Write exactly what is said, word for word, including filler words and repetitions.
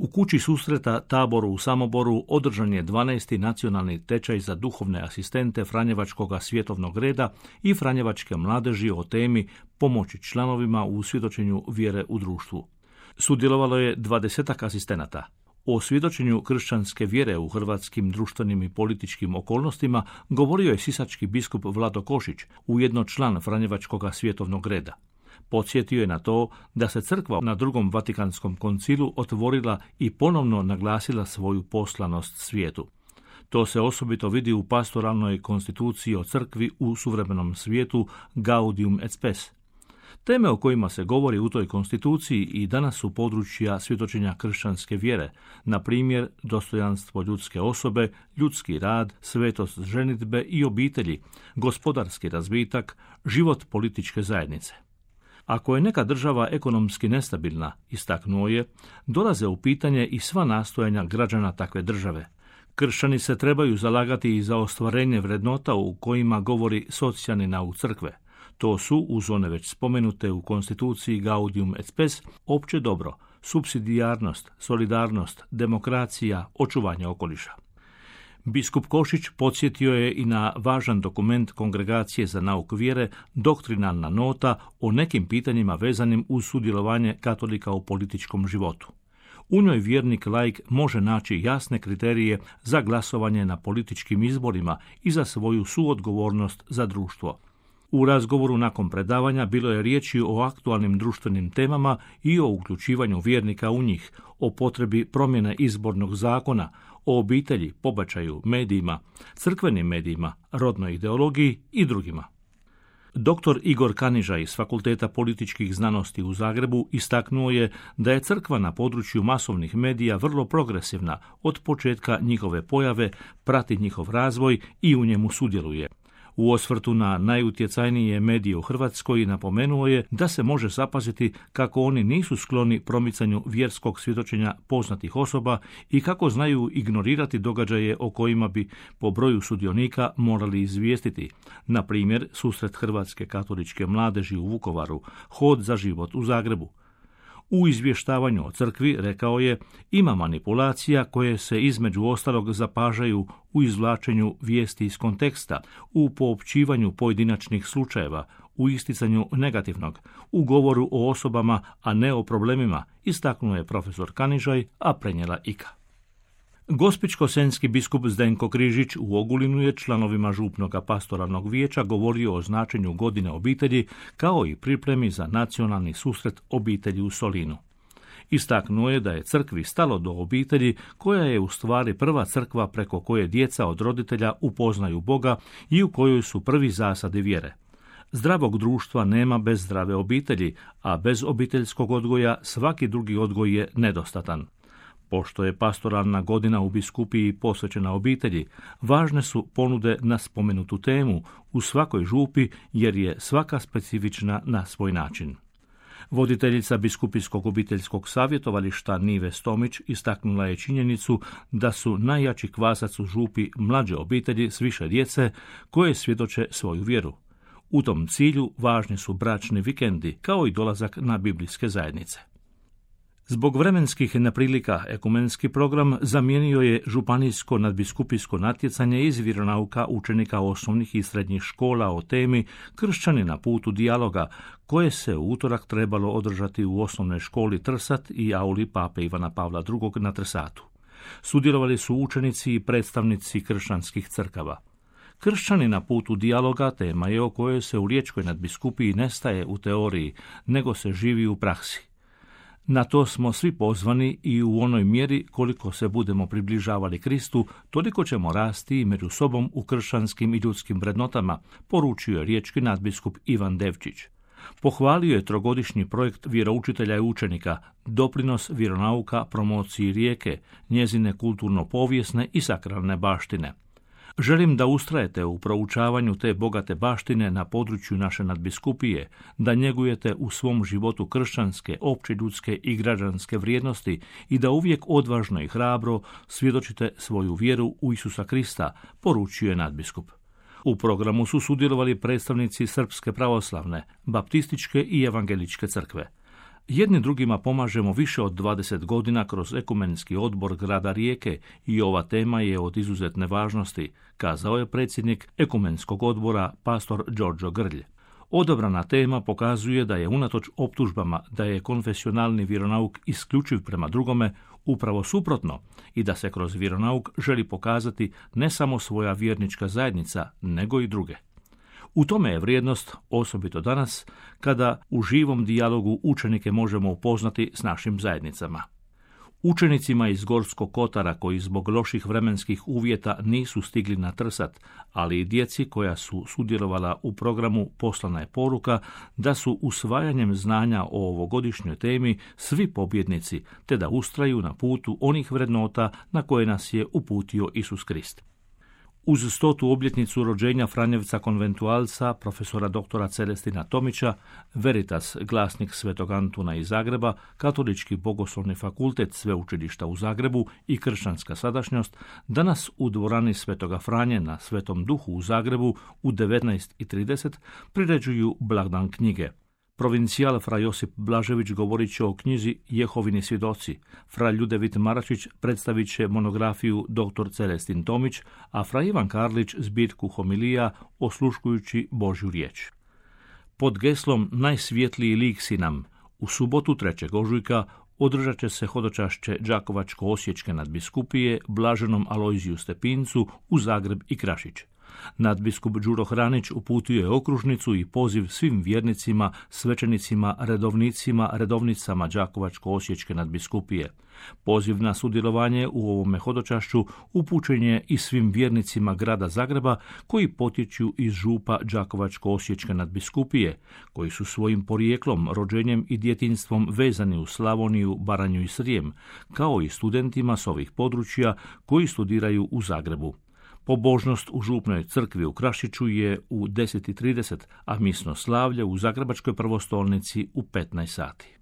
U kući susreta Taboru u Samoboru održan je dvanaesti nacionalni tečaj za duhovne asistente Franjevačkog svjetovnog reda i Franjevačke mladeži o temi pomoći članovima u svjedočenju vjere u društvu. Sudjelovalo je dvadesetak asistenata. O svjedočenju kršćanske vjere u hrvatskim društvenim i političkim okolnostima govorio je sisački biskup Vlado Košić, ujedno član Franjevačkog svjetovnog reda. Podsjetio je na to da se crkva na drugom Vatikanskom koncilu otvorila i ponovno naglasila svoju poslanost svijetu. To se osobito vidi u pastoralnoj konstituciji o crkvi u suvremenom svijetu Gaudium et Spes. Teme o kojima se govori u toj konstituciji i danas su područja svjedočenja kršćanske vjere, na primjer dostojanstvo ljudske osobe, ljudski rad, svetost ženidbe i obitelji, gospodarski razvitak, život političke zajednice. Ako je neka država ekonomski nestabilna, istaknuo je, dolaze u pitanje i sva nastojanja građana takve države. Kršćani se trebaju zalagati i za ostvarenje vrednota u kojima govori socijalni nauk crkve. To su, uz one već spomenute u konstituciji Gaudium et Spes, opće dobro, supsidijarnost, solidarnost, demokracija, očuvanje okoliša. Biskup Košić podsjetio je i na važan dokument Kongregacije za nauk vjere, doktrinalna nota o nekim pitanjima vezanim uz sudjelovanje katolika u političkom životu. U njoj vjernik laik može naći jasne kriterije za glasovanje na političkim izborima i za svoju suodgovornost za društvo. U razgovoru nakon predavanja bilo je riječi o aktualnim društvenim temama i o uključivanju vjernika u njih, o potrebi promjene izbornog zakona, o obitelji, pobačaju, medijima, crkvenim medijima, rodnoj ideologiji i drugima. Doktor Igor Kaniža iz Fakulteta političkih znanosti u Zagrebu istaknuo je da je crkva na području masovnih medija vrlo progresivna od početka njihove pojave, prati njihov razvoj i u njemu sudjeluje. U osvrtu na najutjecajnije medije u Hrvatskoj napomenuo je da se može zapaziti kako oni nisu skloni promicanju vjerskog svjedočenja poznatih osoba i kako znaju ignorirati događaje o kojima bi po broju sudionika morali izvijestiti. Na primjer, susret Hrvatske katoličke mladeži u Vukovaru, hod za život u Zagrebu. U izvještavanju o crkvi, rekao je, ima manipulacija koje se između ostalog zapažaju u izvlačenju vijesti iz konteksta, u poopćivanju pojedinačnih slučajeva, u isticanju negativnog, u govoru o osobama, a ne o problemima, istaknuo je profesor Kanižaj, a prenijela Ika. Gospićko-senjski biskup Zdenko Križić u Ogulinu je članovima župnog pastoralnog vijeća govorio o značenju godine obitelji kao i pripremi za nacionalni susret obitelji u Solinu. Istaknuo je da je crkvi stalo do obitelji koja je u stvari prva crkva preko koje djeca od roditelja upoznaju Boga i u kojoj su prvi zasadi vjere. Zdravog društva nema bez zdrave obitelji, a bez obiteljskog odgoja svaki drugi odgoj je nedostatan. Pošto je pastoralna godina u biskupiji posvećena obitelji, važne su ponude na spomenutu temu u svakoj župi jer je svaka specifična na svoj način. Voditeljica biskupijskog obiteljskog savjetovališta Nive Stomić istaknula je činjenicu da su najjači kvasac u župi mlađe obitelji s više djece koje svjedoče svoju vjeru. U tom cilju važni su bračni vikendi kao i dolazak na biblijske zajednice. Zbog vremenskih neprilika ekumenski program zamijenio je županijsko nadbiskupijsko natjecanje iz vjeronauka učenika osnovnih i srednjih škola o temi Kršćani na putu dijaloga, koje se u utorak trebalo održati u osnovnoj školi Trsat i auli Pape Ivana Pavla drugog na Trsatu. Sudjelovali su učenici i predstavnici kršćanskih crkava. Kršćani na putu dijaloga tema je o kojoj se u Riječkoj nadbiskupiji ne staje u teoriji, nego se živi u praksi. Na to smo svi pozvani i u onoj mjeri koliko se budemo približavali Kristu, toliko ćemo rasti i među sobom u kršćanskim i ljudskim vrednotama, poručio je riječki nadbiskup Ivan Devčić. Pohvalio je trogodišnji projekt vjeroučitelja i učenika, doprinos vjeronauka promociji Rijeke, njezine kulturno-povijesne i sakralne baštine. Želim da ustrajete u proučavanju te bogate baštine na području naše nadbiskupije, da njegujete u svom životu kršćanske, opće ljudske i građanske vrijednosti i da uvijek odvažno i hrabro svjedočite svoju vjeru u Isusa Krista, poručio je nadbiskup. U programu su sudjelovali predstavnici Srpske pravoslavne, baptističke i evangeličke crkve. Jedni drugima pomažemo više od dvadeset godina kroz ekumenski odbor grada Rijeke i ova tema je od izuzetne važnosti, kazao je predsjednik ekumenskog odbora pastor Đorđo Grlj. Odabrana tema pokazuje da je unatoč optužbama da je konfesionalni vjeronauk isključiv prema drugome, upravo suprotno i da se kroz vjeronauk želi pokazati ne samo svoja vjernička zajednica, nego i druge. U tome je vrijednost, osobito danas, kada u živom dijalogu učenike možemo upoznati s našim zajednicama. Učenicima iz Gorskog kotara koji zbog loših vremenskih uvjeta nisu stigli na Trsat, ali i djeci koja su sudjelovala u programu poslana je poruka da su usvajanjem znanja o ovogodišnjoj temi svi pobjednici, te da ustraju na putu onih vrednota na koje nas je uputio Isus Krist. Uz stotu obljetnicu rođenja Franjevca konventualca, profesora doktora Celestina Tomića, Veritas, glasnik Svetog Antuna iz Zagreba, Katolički bogoslovni fakultet Sveučilišta u Zagrebu i Kršćanska sadašnjost, danas u dvorani Svetoga Franje na Svetom Duhu u Zagrebu u devetnaest i trideset priređuju blagdan knjige. Provincijal fra Josip Blažević govorit će o knjizi Jehovini svjedoci, fra Ljudevit Maračić predstavit će monografiju doktor Celestin Tomić, a fra Ivan Karlić zbirku homilija osluškujući Božju riječ. Pod geslom Najsvjetliji lik si nam, u subotu trećeg ožujka održat će se hodočašće Đakovačko-osječke nadbiskupije Blaženom Alojziju Stepincu u Zagreb i Krašić. Nadbiskup Đuro Hranić uputio je okružnicu i poziv svim vjernicima, svećenicima, redovnicima, redovnicama Đakovačko-osječke nadbiskupije. Poziv na sudjelovanje u ovome hodočašću upućen je i svim vjernicima grada Zagreba koji potječu iz župa Đakovačko-osječke nadbiskupije, koji su svojim porijeklom, rođenjem i djetinjstvom vezani u Slavoniju, Baranju i Srijem, kao i studentima s ovih područja koji studiraju u Zagrebu. Pobožnost u župnoj crkvi u Krašiću je u deset i trideset, a misno slavlje u Zagrebačkoj prvostolnici u petnaest sati.